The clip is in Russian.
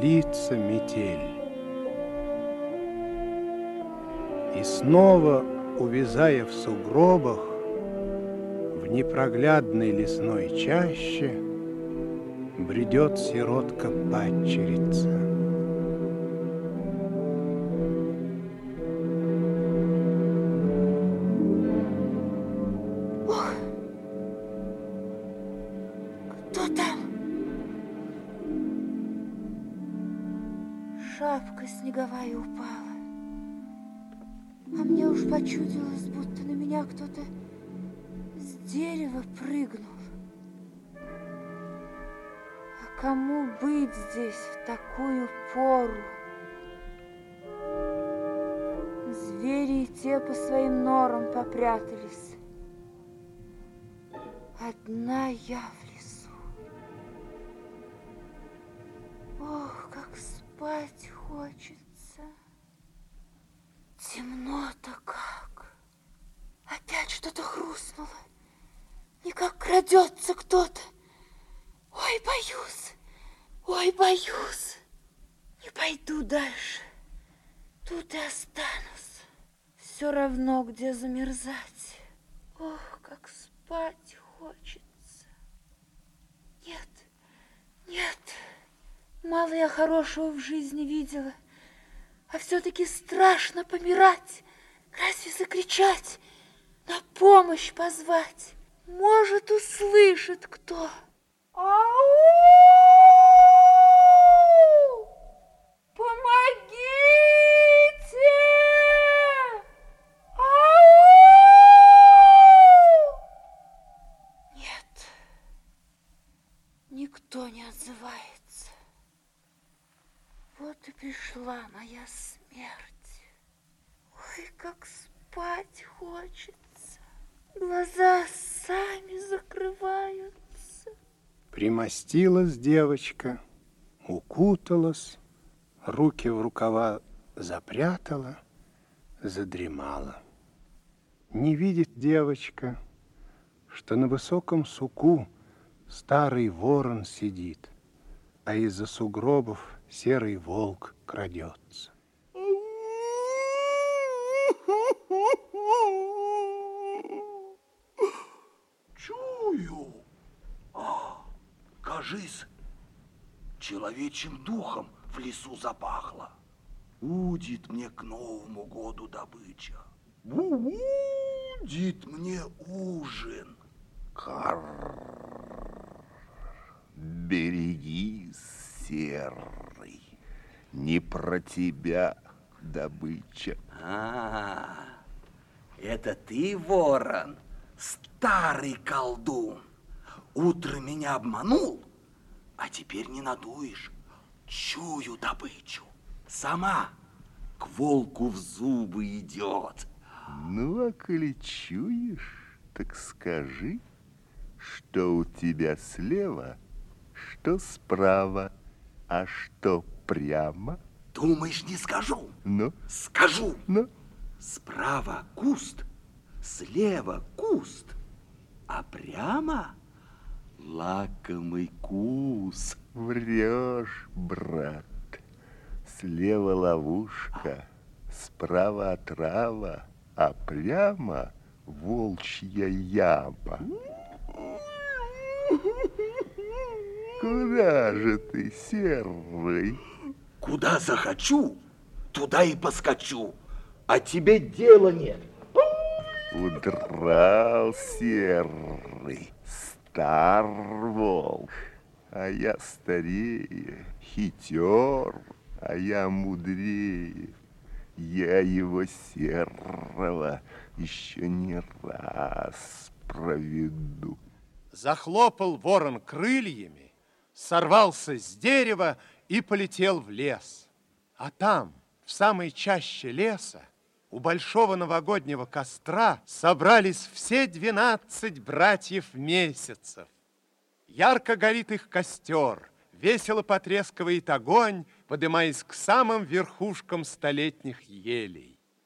длится метель. И снова, увязая в сугробах, в непроглядной лесной чаще бредет сиротка-падчерица. Ох, кто там? Шапка снеговая упала. А мне уж почудилось, будто на меня кто-то с дерева прыгнул. А кому быть здесь в такую пору? Звери и те по своим норам попрятались. Одна я в лесу. Ох, как спать хочется. Темно-то как. Опять что-то хрустнуло. Никак крадется кто-то. Ой, боюсь. Ой, боюсь. Не пойду дальше. Тут и останусь. Все равно, где замерзать. Ох, как спать хочется. Нет, нет. Мало я хорошего в жизни видела. А все-таки страшно помирать. Разве закричать, на помощь позвать? Может, услышит кто. Ау! Помогите! Ау! Нет, никто не отзывается. Вот и пришла моя смерть. Ой, как спать хочется. Глаза сами закрываются. Примостилась девочка, укуталась, руки в рукава запрятала, задремала. Не видит девочка, что на высоком суку старый ворон сидит, а из-за сугробов серый волк крадется. Чую. Кажись, человечьим духом в лесу запахло. Будет мне к Новому году добыча. Будет мне ужин. Берегись, серый, не про тебя добыча. Это ты, ворон, старый колдун. Утром меня обманул, а теперь не надуешь. Чую добычу. Сама к волку в зубы идет. Ну, а коли чуешь, так скажи, что у тебя слева, что справа, а что прямо. Думаешь, не скажу? Ну? Скажу. Ну? Справа куст, слева куст, а прямо лакомый кус. Врешь, брат. Слева ловушка, справа отрава, а прямо волчья яма. Куда же ты, серый? Куда захочу, туда и поскочу, а тебе дела нет. Удрал серый, стар волк, а я старее, хитер, а я мудрее. Я его серого еще не раз проведу. Захлопал ворон крыльями, сорвался с дерева и полетел в лес. А там, в самой чаще леса, у большого новогоднего костра собрались все 12 братьев месяцев. Ярко горит их костер, весело потрескивает огонь, подымаясь к самым верхушкам столетних елей.